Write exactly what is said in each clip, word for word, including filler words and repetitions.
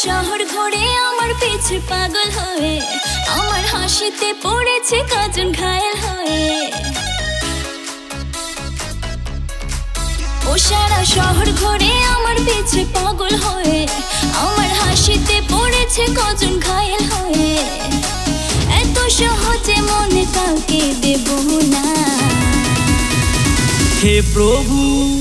শহর ঘুরে আমার পিছে পাগল হয়ে, আমার হাসিতে পড়েছে কজন ঘায়েল হয়ে। ও সারা শহর ঘুরে আমার পিছে পাগল হয়ে, আমার হাসিতে পড়েছে কজন ঘায়েল হয়ে। এত সহজে মনে কাউকে দেব না। হে প্রভু,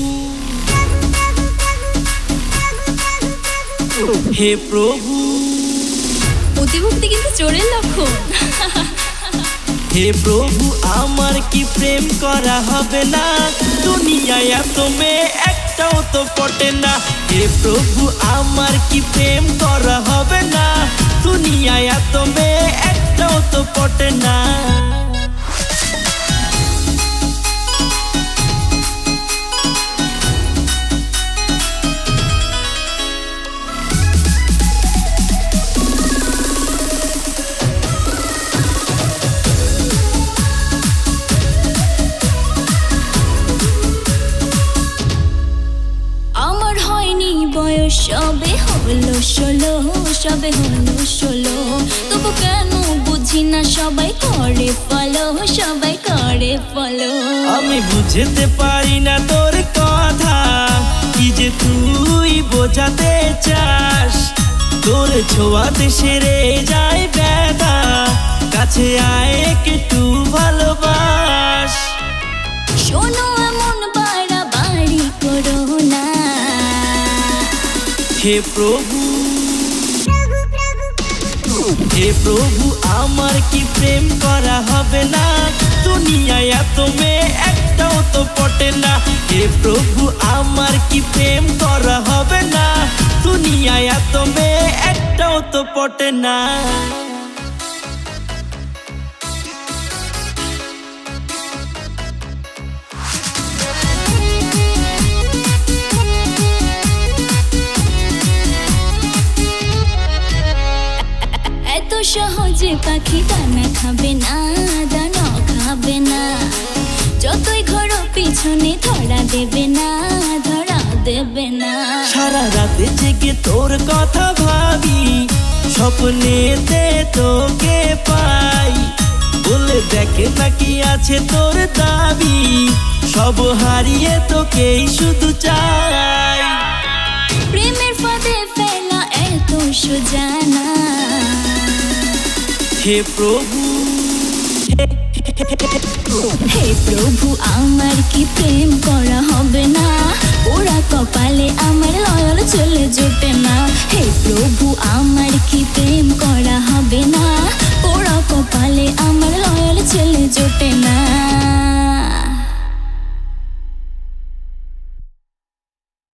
হে প্রভু, অতিভক্তি কিন্তু চোরের লক্ষণ। হে প্রভু, আমার কি প্রেম করা হবে না? দুনিয়ায় এত মেয়ে একটাও তো পটে না। হে প্রভু, আমার কি প্রেম করা হবে না? দুনিয়ায় এত মেয়ে একটাও তো পটে না। বয়স সবে হলো ষোলো, সবে হলো ষোলো, তবু কেন বুঝি না সবাই করে ফলো, সবাই করে ফলো। আমি বুঝতে পারি না তোর কথা, কি যে তুই বোঝাতে চাস। তোর ছোঁয়াতে সেরে যায় ব্যথা, কাছে আয় একটু ভালোবাস। শোনো এমন বাড়াবাড়ি করো না। হে প্রভু, হে প্রভু, আমার কি প্রেম করা হবে না? দুনিয়ায় এত মেয়ে একটাও তো পটে না। হে প্রভু, আমার কি প্রেম করা হবে না? দুনিয়ায় এত মেয়ে একটাও তো পটে না। এত সহজে পাখি দানা খাবে না, দানা খাবে না। যতই ঘোরো পিছনে ধরা দেবে না, ধরা দেবে না। সারা রাতে জেগে তোর কথা ভাবি, স্বপ্নেতে তোকে পাই। বলে দেখে নাকি আছে তোর দাবি, সব হারিয়ে তোকেই শুধু চাই। প্রেমের ফাঁদে ফেলা এত সোজা না। হে প্রভু, হে প্রভু, আমার কি প্রেম করা হবে না? ওরা কপালে আমার লয়াল চলে জোটে না। হে প্রভু, আমার কি প্রেম করা হবে না? ওরা কপালে আমার লয়াল চলে জোটে না।